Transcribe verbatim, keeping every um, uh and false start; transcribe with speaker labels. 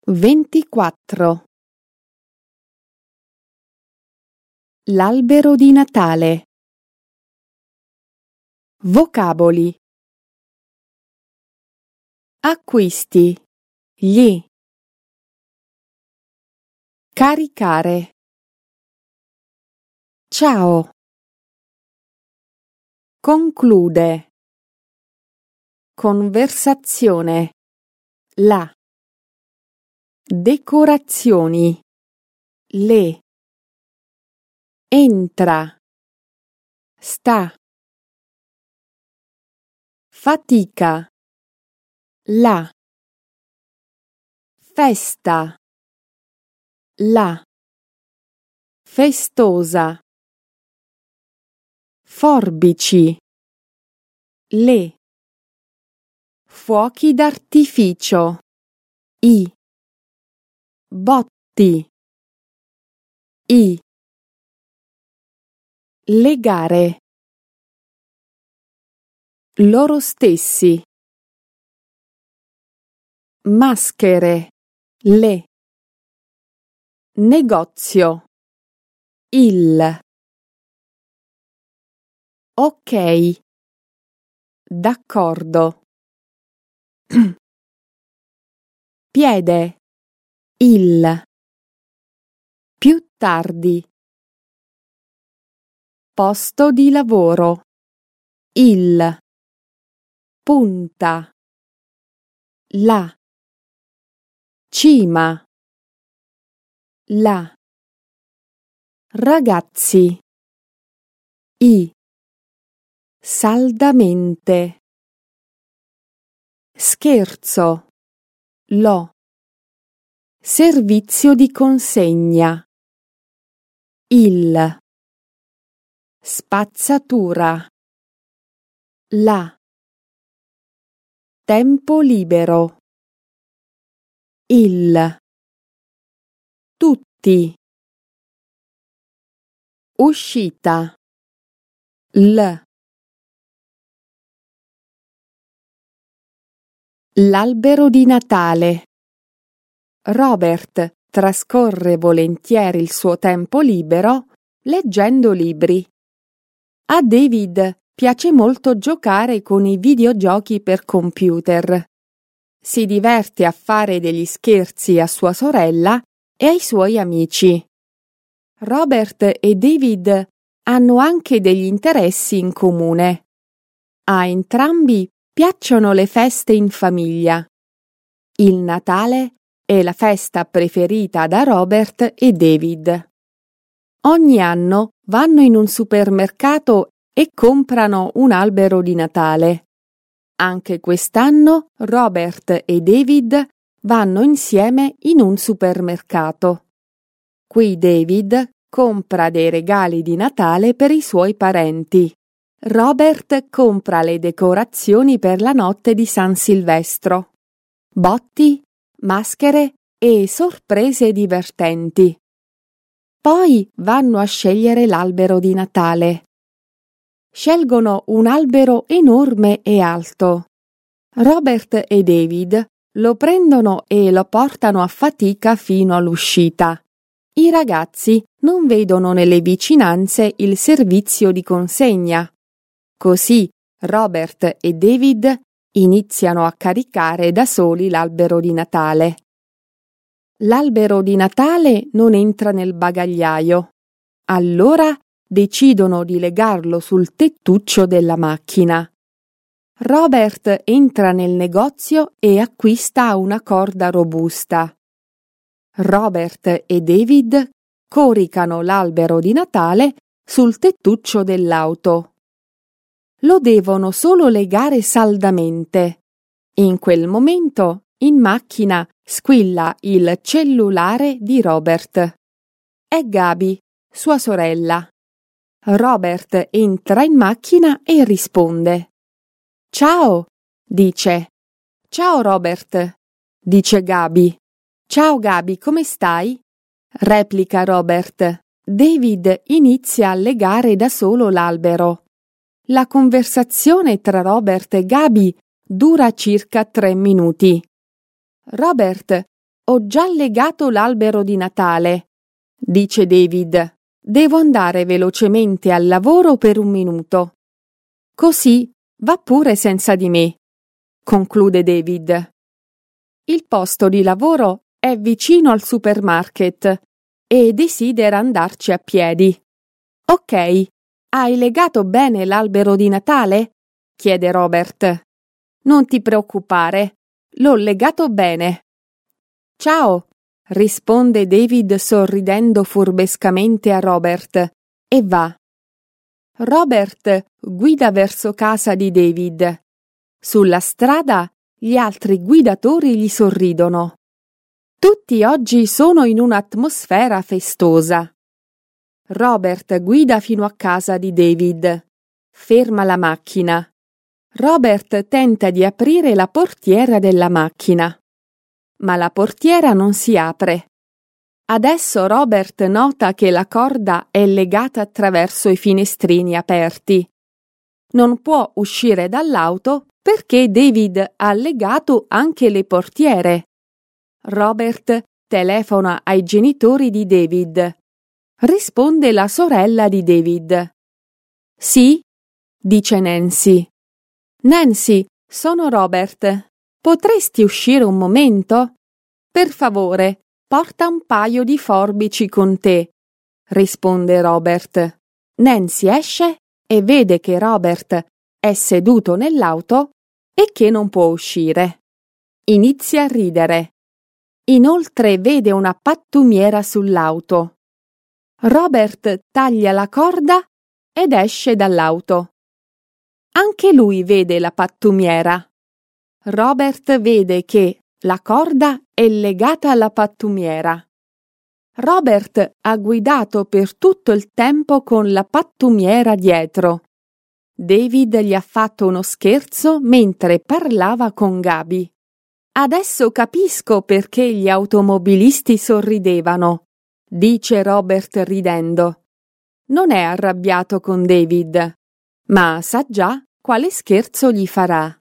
Speaker 1: ventiquattro. L'albero di Natale. Vocaboli. Acquisti. Gli. Caricare. Ciao. Conclude. Conversazione. La. Decorazioni. Le. Entra. Sta. Fatica. La. Festa. La. Festosa. Forbici. Le. Fuochi d'artificio. I. Botti. I. Legare. Loro stessi. Maschere. Le. Negozio. Il. Ok. D'accordo. Piede. Il. Più tardi. Posto di lavoro. Il. Punta. La. Cima. La. Ragazzi. I. Saldamente. Scherzo. Lo. Servizio di consegna. Il. Spazzatura. La. Tempo libero. Il. Tutti. Uscita. L. L'albero di Natale. Robert trascorre volentieri il suo tempo libero leggendo libri. A David piace molto giocare con i videogiochi per computer. Si diverte a fare degli scherzi a sua sorella e ai suoi amici. Robert e David hanno anche degli interessi in comune. A entrambi piacciono le feste in famiglia. Il Natale è la festa preferita da Robert e David. Ogni anno vanno in un supermercato e comprano un albero di Natale. Anche quest'anno Robert e David vanno insieme in un supermercato. Qui David compra dei regali di Natale per i suoi parenti. Robert compra le decorazioni per la notte di San Silvestro. Botti, maschere e sorprese divertenti. Poi vanno a scegliere l'albero di Natale. Scelgono un albero enorme e alto. Robert e David lo prendono e lo portano a fatica fino all'uscita. I ragazzi non vedono nelle vicinanze il servizio di consegna. Così Robert e David iniziano a caricare da soli l'albero di Natale. L'albero di Natale non entra nel bagagliaio. Allora decidono di legarlo sul tettuccio della macchina. Robert entra nel negozio e acquista una corda robusta. Robert e David coricano l'albero di Natale sul tettuccio dell'auto. Lo devono solo legare saldamente. In quel momento, in macchina, squilla il cellulare di Robert. È Gabi, sua sorella. Robert entra in macchina e risponde. Ciao, dice. Ciao Robert, dice Gabi. Ciao Gabi, come stai? Replica Robert. David inizia a legare da solo l'albero. La conversazione tra Robert e Gabi dura circa tre minuti. Robert Ho già legato l'albero di Natale, dice David. Devo andare velocemente al lavoro per un minuto. Così va pure senza di me, conclude David. Il posto di lavoro è vicino al supermarket e desidera andarci a piedi. Ok, hai legato bene l'albero di Natale? Chiede Robert. Non ti preoccupare, l'ho legato bene. Ciao, risponde David sorridendo furbescamente a Robert e va. Robert guida verso casa di David. Sulla strada gli altri guidatori gli sorridono. Tutti oggi sono in un'atmosfera festosa. Robert guida fino a casa di David. Ferma la macchina. Robert tenta di aprire la portiera della macchina, ma la portiera non si apre. Adesso Robert nota che la corda è legata attraverso i finestrini aperti. Non può uscire dall'auto perché David ha legato anche le portiere. Robert telefona ai genitori di David. Risponde la sorella di David. Sì, dice Nancy. Nancy, sono Robert. Potresti uscire un momento? Per favore, porta un paio di forbici con te, risponde Robert. Nancy esce e vede che Robert è seduto nell'auto e che non può uscire. Inizia a ridere. Inoltre vede una pattumiera sull'auto. Robert taglia la corda ed esce dall'auto. Anche lui vede la pattumiera. Robert vede che la corda è legata alla pattumiera. Robert ha guidato per tutto il tempo con la pattumiera dietro. David gli ha fatto uno scherzo mentre parlava con Gaby. Adesso capisco perché gli automobilisti sorridevano, dice Robert ridendo. Non è arrabbiato con David, ma sa già quale scherzo gli farà.